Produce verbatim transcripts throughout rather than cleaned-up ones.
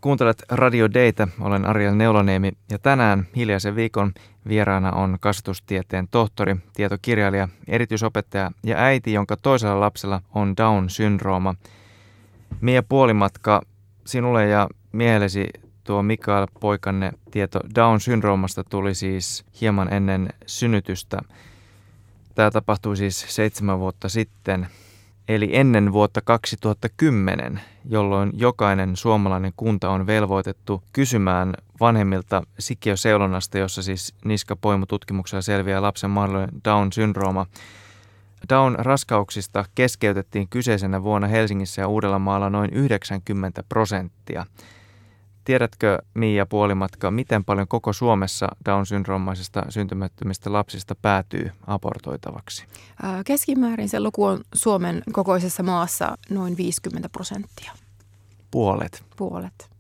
Kuuntelet Radio Daytä, olen Ariel Neuloniemi ja tänään Hiljaisen viikon vieraana on kasvatustieteen tohtori, tietokirjailija, erityisopettaja ja äiti, jonka toisella lapsella on Down-syndrooma. Mia Puolimatka, sinulle ja miehellesi tuo Mikael poikanne tieto Down-syndroomasta tuli siis hieman ennen synnytystä. Tämä tapahtui siis seitsemän vuotta sitten, eli ennen vuotta kaksituhattakymmenen, jolloin jokainen suomalainen kunta on velvoitettu kysymään vanhemmilta sikiöseulonnasta, jossa siis niskapoimututkimuksella selviää lapsen mahdollinen Down-syndrooma. Down-raskauksista keskeytettiin kyseisenä vuonna Helsingissä ja Uudellamaalla noin yhdeksänkymmentä prosenttia. Tiedätkö, Mia Puolimatka, miten paljon koko Suomessa Down-syndroomaisista syntymättömistä lapsista päätyy abortoitavaksi? Keskimäärin se luku on Suomen kokoisessa maassa noin viisikymmentä prosenttia. Puolet. Puolet.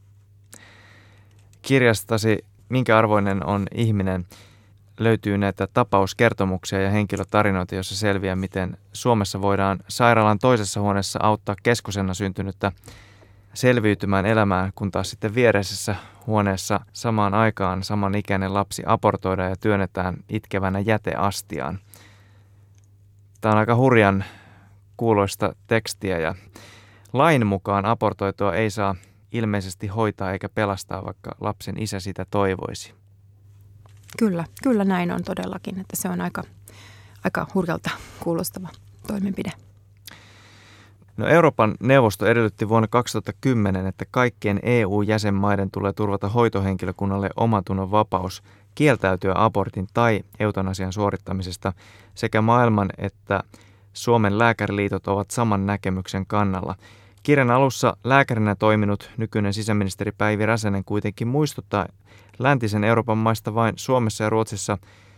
Kirjastasi Minkä arvoinen on ihminen? Löytyy näitä tapauskertomuksia ja henkilötarinoita, joissa selviää, miten Suomessa voidaan sairaalan toisessa huoneessa auttaa keskosena syntynyttä selviytymään elämään, kun taas sitten viereisessä huoneessa samaan aikaan samanikäinen lapsi abortoidaan ja työnnetään itkevänä jäteastiaan. Tämä on aika hurjan kuuloista tekstiä ja lain mukaan abortoitua ei saa ilmeisesti hoitaa eikä pelastaa, vaikka lapsen isä sitä toivoisi. Kyllä, kyllä näin on todellakin, että se on aika, aika hurjalta kuulostava toimenpide. No, Euroopan neuvosto edellytti vuonna kaksituhattakymmenen, että kaikkien E U-jäsenmaiden tulee turvata hoitohenkilökunnalle omantunnon vapaus kieltäytyä abortin tai eutanasian suorittamisesta. Sekä maailman että Suomen lääkäriliitot ovat saman näkemyksen kannalla. Kirjan alussa lääkärinä toiminut nykyinen sisäministeri Päivi Räsänen kuitenkin muistuttaa läntisen Euroopan maista vain Suomessa ja Ruotsissa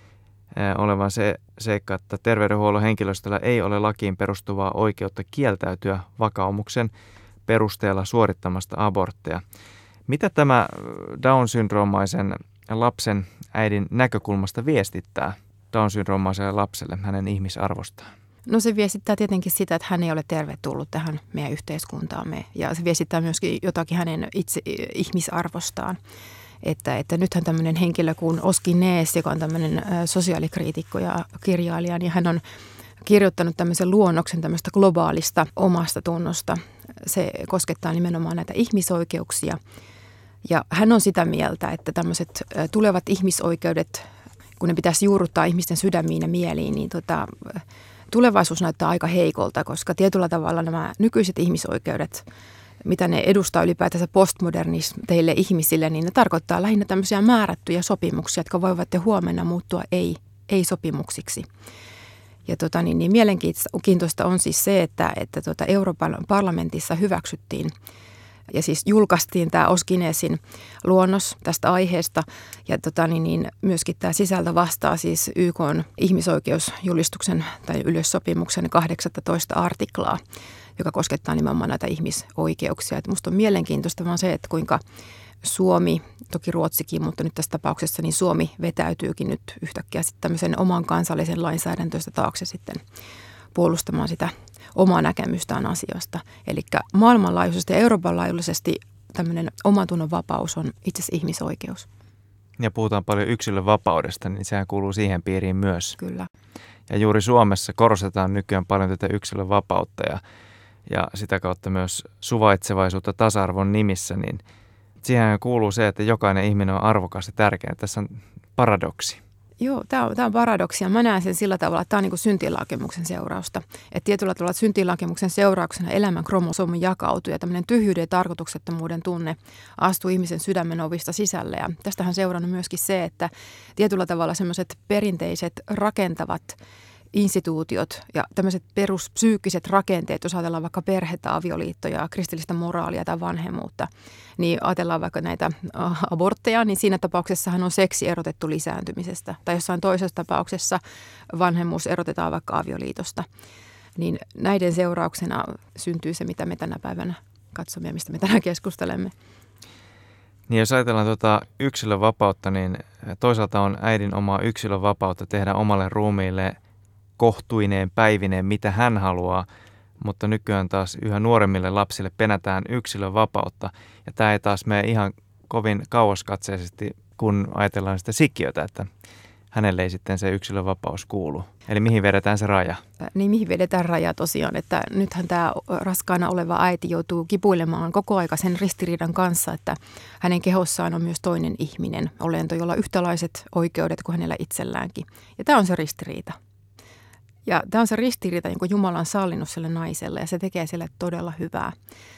olevan se seikka, että terveydenhuollon henkilöstöllä ei ole lakiin perustuvaa oikeutta kieltäytyä vakaumuksen perusteella suorittamasta abortteja. Mitä tämä Down-syndroomaisen lapsen äidin näkökulmasta viestittää Down-syndroomaiselle lapselle hänen ihmisarvostaan? No se viestittää tietenkin sitä, että hän ei ole tervetullut tähän meidän yhteiskuntaamme ja se viestittää myöskin jotakin hänen itse ihmisarvostaan. Että, että nythän tämmöinen henkilö kuin Oski Nees, joka on tämmöinen sosiaalikriitikko ja kirjailija, niin hän on kirjoittanut tämmöisen luonnoksen tämmöistä globaalista omasta tunnosta. Se koskettaa nimenomaan näitä ihmisoikeuksia. Ja hän on sitä mieltä, että tämmöiset tulevat ihmisoikeudet, kun ne pitäisi juurruttaa ihmisten sydämiin ja mieliin, niin tota, tulevaisuus näyttää aika heikolta, koska tietyllä tavalla nämä nykyiset ihmisoikeudet, mitä ne edustaa ylipäätänsä postmodernisteille ihmisille, niin ne tarkoittaa lähinnä tämmöisiä määrättyjä sopimuksia, jotka voivat jo huomenna muuttua ei, ei-sopimuksiksi. Ja tota, niin, niin mielenkiintoista on siis se, että, että tota Euroopan parlamentissa hyväksyttiin ja siis julkaistiin tämä Oski Neesin luonnos tästä aiheesta. Ja tota, niin, niin, myöskin tämä sisältö vastaa siis Y K:n ihmisoikeusjulistuksen tai yleissopimuksen kahdeksastoista artiklaa, joka koskettaa nimenomaan näitä ihmisoikeuksia. Et musta on mielenkiintoista vaan se, että kuinka Suomi, toki Ruotsikin, mutta nyt tässä tapauksessa niin Suomi vetäytyykin nyt yhtäkkiä sitten tämmöisen oman kansallisen lainsäädäntöstä taakse sitten puolustamaan sitä omaa näkemystään asiasta. Eli maailmanlaajuisesti ja Euroopan laajuisesti tämmöinen omantunnon vapaus on itse asiassa ihmisoikeus. Ja puhutaan paljon yksilön vapaudesta, niin sehän kuuluu siihen piiriin myös. Kyllä. Ja juuri Suomessa korostetaan nykyään paljon tätä yksilön vapautta ja, ja sitä kautta myös suvaitsevaisuutta tasa-arvon nimissä, niin siihen kuuluu se, että jokainen ihminen on arvokas ja tärkeä. Tässä on paradoksi. Joo, tämä on, tämä on paradoksia. Mä näen sen sillä tavalla, että tämä on niin kuin syntiinlakemuksen seurausta. Että tietyllä tavalla syntiinlakemuksen seurauksena elämän kromosomi jakautuu ja tämmöinen tyhjyyden ja tarkoituksettomuuden tunne astuu ihmisen sydämen ovista sisälle. Ja tästähän on seurannut myöskin se, että tietyllä tavalla semmoiset perinteiset rakentavat instituutiot ja tämmöiset peruspsyykkiset rakenteet, jos ajatellaan vaikka perhettä, avioliittoja, kristillistä moraalia tai vanhemmuutta, niin ajatellaan vaikka näitä abortteja, niin siinä tapauksessahan on seksi erotettu lisääntymisestä. Tai jossain toisessa tapauksessa vanhemmuus erotetaan vaikka avioliitosta. Niin näiden seurauksena syntyy se, mitä me tänä päivänä katsomme ja mistä me tänään keskustelemme. Niin jos ajatellaan tuota yksilön vapautta, niin toisaalta on äidin omaa yksilön vapautta tehdä omalle ruumiille kohtuineen, päivineen, mitä hän haluaa, mutta nykyään taas yhä nuoremmille lapsille penätään yksilön vapautta. Ja tämä ei taas mene ihan kovin kauaskatseisesti, kun ajatellaan sitä sikiötä, että hänelle ei sitten se yksilön vapaus kuulu. Eli mihin vedetään se raja? Niin mihin vedetään raja tosiaan, että nythän tämä raskaana oleva äiti joutuu kipuilemaan koko aika sen ristiriidan kanssa, että hänen kehossaan on myös toinen ihminen, olento, jolla on yhtälaiset oikeudet kuin hänellä itselläänkin. Ja tämä on se ristiriita. Ja tämä on se ristiriita, jonka Jumala on sallinut sille naiselle ja se tekee sille todella hyvää.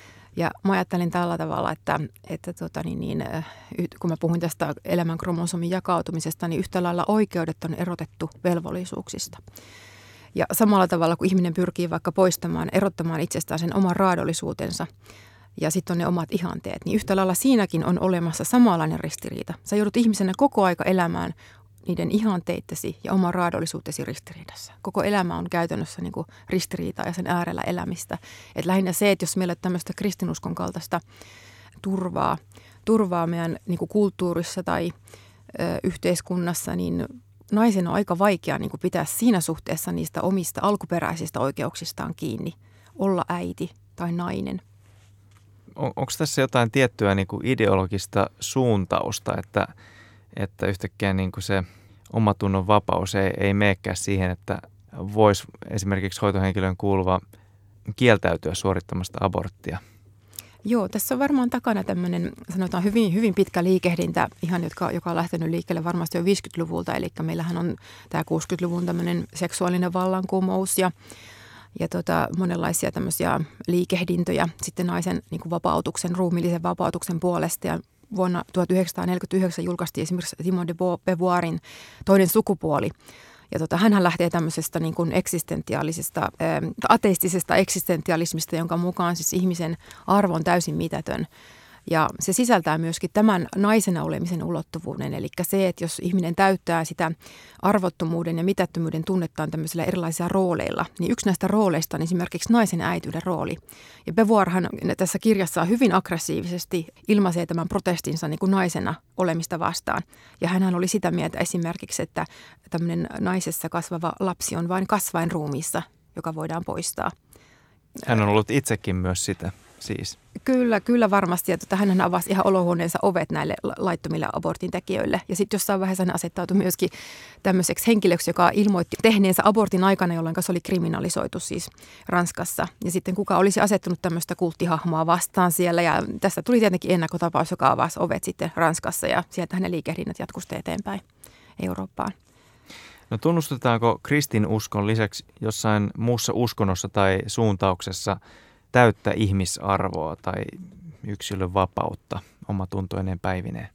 Ja mä ajattelin tällä tavalla, että, että tota niin, niin, kun mä puhuin tästä elämän kromosomin jakautumisesta, niin yhtä lailla oikeudet on erotettu velvollisuuksista. Ja samalla tavalla, kun ihminen pyrkii vaikka poistamaan, erottamaan itsestään sen oman raadollisuutensa ja sitten on ne omat ihanteet, niin yhtä lailla siinäkin on olemassa samanlainen ristiriita. Sä joudut ihmisenä koko aika elämään niiden ihanteittesi ja oman raadollisuutesi ristiriidassa. Koko elämä on käytännössä niin kuin ristiriitaa ja sen äärellä elämistä. Et lähinnä se, että jos meillä on tämmöistä kristinuskon kaltaista turvaa, turvaa meidän niin kuin kulttuurissa tai ö, yhteiskunnassa, niin naisen on aika vaikea niin kuin pitää siinä suhteessa niistä omista alkuperäisistä oikeuksistaan kiinni. Olla äiti tai nainen. On, onko tässä jotain tiettyä niin kuin ideologista suuntausta, että että yhtäkkiä niin kuin se omatunnon vapaus ei, ei meekään siihen, että voisi esimerkiksi hoitohenkilön kuuluva kieltäytyä suorittamasta aborttia? Joo, tässä on varmaan takana tämmöinen, sanotaan hyvin, hyvin pitkä liikehdintä, ihan jotka, joka on lähtenyt liikkeelle varmasti jo viisikymmentäluvulta, eli meillähän on tämä kuusikymmentäluvun tämmöinen seksuaalinen vallankumous ja, ja tota, monenlaisia tämmöisiä liikehdintöjä sitten naisen niin kuin vapautuksen, ruumiillisen vapautuksen puolesta ja vuonna tuhatyhdeksänsataaneljäkymmentäyhdeksän julkaistiin esimerkiksi Simone de Beauvoirin Toinen sukupuoli. Ja tota, hänhän lähtee tämmöisestä niin kuin eksistentiaalisesta, ää, ateistisesta eksistentialismista, jonka mukaan siis ihmisen arvo on täysin mitätön. Ja se sisältää myöskin tämän naisena olemisen ulottuvuuden, eli se, että jos ihminen täyttää sitä arvottomuuden ja mitättömyyden tunnettaan tämmöisillä erilaisilla rooleilla, niin yksi näistä rooleista on esimerkiksi naisen äityyden rooli. Ja Beauvoirhan tässä kirjassa hyvin aggressiivisesti ilmaisee tämän protestinsa niin kuin naisena olemista vastaan. Ja hänhän oli sitä mieltä esimerkiksi, että tämmöinen naisessa kasvava lapsi on vain kasvainruumiissa, joka voidaan poistaa. Hän on ollut itsekin myös sitä. Siis. Kyllä, kyllä varmasti. Ja tota, hän avasi ihan olohuoneensa ovet näille laittomille abortin tekijöille. Ja sitten jossain vaiheessa hän asettautui myöskin tämmöiseksi henkilöksi, joka ilmoitti tehneensä abortin aikana, jolloin se oli kriminalisoitu siis Ranskassa. Ja sitten kuka olisi asettunut tämmöistä kulttihahmoa vastaan siellä. Ja tästä tuli tietenkin ennakkotapaus, joka avasi ovet sitten Ranskassa. Ja sieltä hänen liikehdinnät jatkuivat eteenpäin Eurooppaan. No tunnustetaanko kristinuskon lisäksi jossain muussa uskonnossa tai suuntauksessa täyttä ihmisarvoa tai yksilön vapautta omatuntoinen päivineen?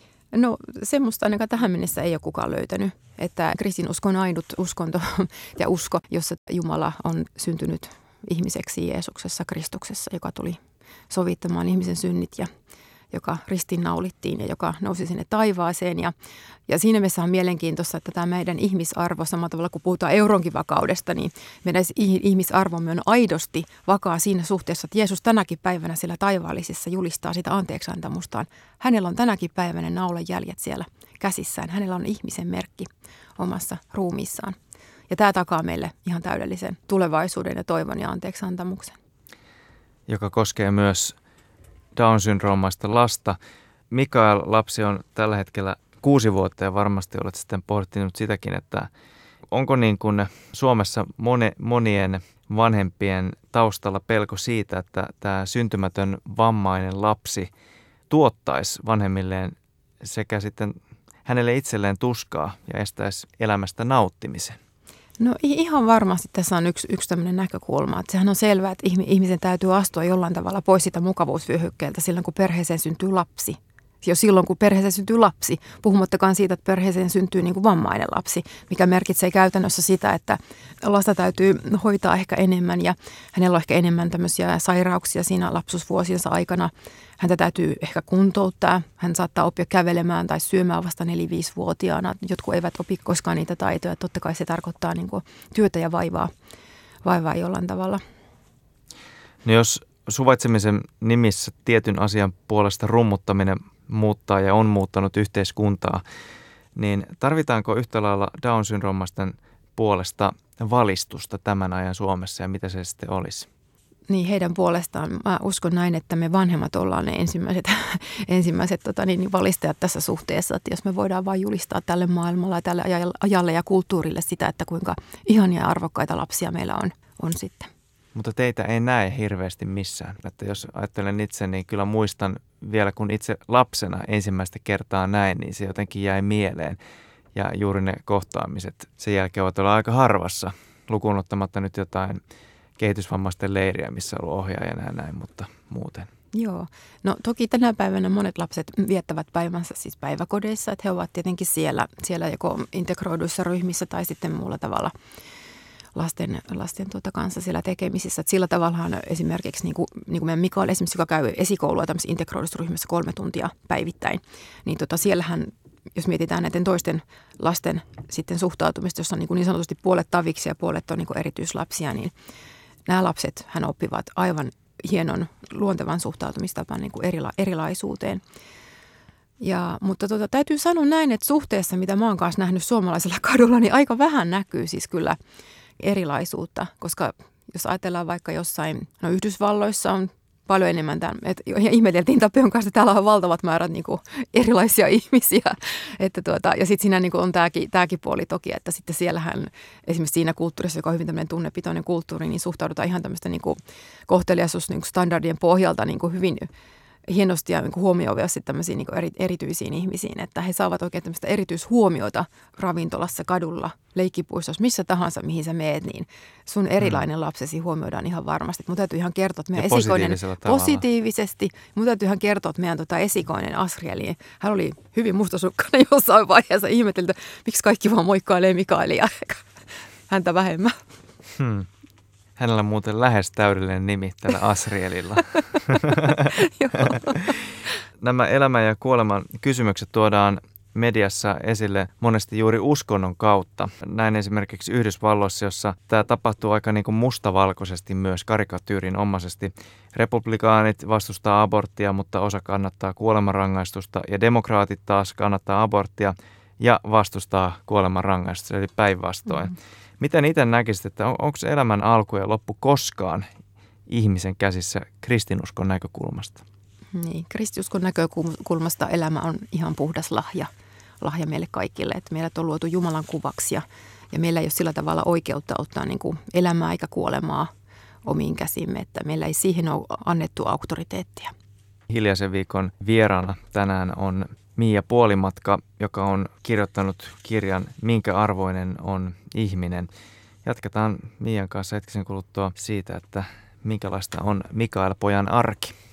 No semmoista ainakaan tähän mennessä ei ole kukaan löytänyt, että kristinusko on ainut uskonto ja usko, jossa Jumala on syntynyt ihmiseksi Jeesuksessa, Kristuksessa, joka tuli sovittamaan ihmisen synnit ja joka ristiinnaulittiin ja joka nousi sinne taivaaseen. Ja, ja siinä mielessä on mielenkiintoista, että tämä meidän ihmisarvo, samalla tavalla kuin puhutaan euronkin vakaudesta, niin meidän ihmisarvomme on aidosti vakaa siinä suhteessa, että Jeesus tänäkin päivänä siellä taivaallisessa julistaa sitä anteeksiantamustaan. Hänellä on tänäkin päivänä naulan jäljet siellä käsissään. Hänellä on ihmisen merkki omassa ruumiissaan. Ja tämä takaa meille ihan täydellisen tulevaisuuden ja toivon ja anteeksiantamuksen. Joka koskee myös Down-syndroomaista lasta. Mikael lapsi on tällä hetkellä kuusi vuotta ja varmasti olet sitten pohtinut sitäkin, että onko niin kuin Suomessa moni, monien vanhempien taustalla pelko siitä, että tämä syntymätön vammainen lapsi tuottaisi vanhemmilleen sekä sitten hänelle itselleen tuskaa ja estäisi elämästä nauttimisen? No ihan varmasti tässä on yksi, yksi tämmöinen näkökulma, että sehän on selvää, että ihmisen täytyy astua jollain tavalla pois sitä mukavuusvyöhykkeeltä silloin, kun perheeseen syntyy lapsi. Jo silloin, kun perheeseen syntyy lapsi, puhumattakaan siitä, että perheeseen syntyy niin kuin vammainen lapsi, mikä merkitsee käytännössä sitä, että lasta täytyy hoitaa ehkä enemmän ja hänellä on ehkä enemmän tämmöisiä sairauksia siinä lapsuusvuosiensa aikana. Häntä täytyy ehkä kuntouttaa. Hän saattaa oppia kävelemään tai syömään vasta neljä-viisivuotiaana. Jotkut eivät opi koskaan niitä taitoja. Totta kai se tarkoittaa niin kuin työtä ja vaivaa, vaivaa jollain tavalla. No jos suvaitsemisen nimissä tietyn asian puolesta rummuttaminen muuttaa ja on muuttanut yhteiskuntaa, niin tarvitaanko yhtä lailla Down-syndroomaisten puolesta valistusta tämän ajan Suomessa ja mitä se sitten olisi? Niin, heidän puolestaan mä uskon näin, että me vanhemmat ollaan ne ensimmäiset, ensimmäiset tota, niin, valistajat tässä suhteessa, että jos me voidaan vain julistaa tälle maailmalle ja tälle ajalle ja kulttuurille sitä, että kuinka ihania ja arvokkaita lapsia meillä on, on sitten. Mutta teitä ei näe hirveästi missään. Että jos ajattelen itse, niin kyllä muistan vielä, kun itse lapsena ensimmäistä kertaa näin, niin se jotenkin jäi mieleen. Ja juuri ne kohtaamiset sen jälkeen ovat olleet aika harvassa, lukuun ottamatta nyt jotain kehitysvammaisten leiriä, missä on ollut ohjaajana ja näin, mutta muuten. Joo. No toki tänä päivänä monet lapset viettävät päivänsä siis päiväkodeissa, että he ovat tietenkin siellä, siellä joko integroiduissa ryhmissä tai sitten muulla tavalla lasten, lasten tuota kanssa siellä tekemisissä. Et sillä tavallahan esimerkiksi, niin kuin, niin kuin meidän Mikael esimerkiksi, joka käy esikoulua tämmöisessä integroidussa ryhmässä kolme tuntia päivittäin, niin tota, siellähän, jos mietitään näiden toisten lasten sitten suhtautumista, jossa on niin, kuin niin sanotusti puolet taviksi ja puolet on niin kuin erityislapsia, niin nämä lapset hän oppivat aivan hienon luontevan suhtautumistapan niin kuin erila- erilaisuuteen. Ja, mutta tota, täytyy sanoa näin, että suhteessa, mitä mä oon kanssa nähnyt suomalaisella kadulla, niin aika vähän näkyy siis kyllä erilaisuutta, koska jos ajatellaan vaikka jossain, no Yhdysvalloissa on paljon enemmän tämän, että ja ihmeteltiin Tapion kanssa, että täällä on valtavat määrät niin kuin erilaisia ihmisiä, että tuota, ja sitten siinä niin kuin on tämäkin, tämäkin puoli toki, että sitten siellähän esimerkiksi siinä kulttuurissa, joka on hyvin tämmöinen tunnepitoinen kulttuuri, niin suhtaudutaan ihan tämmöistä niin kuin kohteliaisuus niin kuin standardien pohjalta niin kuin hyvin hienosti ja niin huomioivasti tämmöisiin niin eri, erityisiin ihmisiin, että he saavat oikein tämmöistä erityishuomiota ravintolassa, kadulla, leikkipuistossa, missä tahansa, mihin sä meet, niin sun erilainen mm. lapsesi huomioidaan ihan varmasti. Mun täytyy ihan kertoa, että meidän esikoinen positiivisesti, mun täytyy ihan kertoa, että meidän tota esikoinen Asrieli, hän oli hyvin mustasukkainen jossain vaiheessa, ihmetelty, miksi kaikki vaan moikkailee Mikaelia, häntä vähemmän. Hmm. Hänellä on muuten lähes täydellinen nimi tällä Asrielilla. Nämä elämän ja kuoleman kysymykset tuodaan mediassa esille monesti juuri uskonnon kautta. Näin esimerkiksi Yhdysvalloissa, jossa tämä tapahtuu aika niin kuin mustavalkoisesti myös karikatyyrin omaisesti. Republikaanit vastustaa aborttia, mutta osa kannattaa kuolemanrangaistusta ja demokraatit taas kannattaa aborttia ja vastustaa kuolemanrangaistusta, eli päinvastoin. Mm-hmm. Miten itse näkisit, että on, onko elämän alku ja loppu koskaan ihmisen käsissä kristinuskon näkökulmasta? Niin, kristinuskon näkökulmasta elämä on ihan puhdas lahja, lahja meille kaikille. Että meidät on luotu Jumalan kuvaksi ja, ja meillä ei ole sillä tavalla oikeutta ottaa niin kuin elämää eikä kuolemaa omiin käsimme, että meillä ei siihen ole annettu auktoriteettia. Hiljaisen viikon vieraana tänään on Mia Puolimatka, joka on kirjoittanut kirjan Minkä arvoinen on ihminen. Jatketaan Mian kanssa hetkisen kuluttua siitä, että minkälaista on Mikael pojan arki.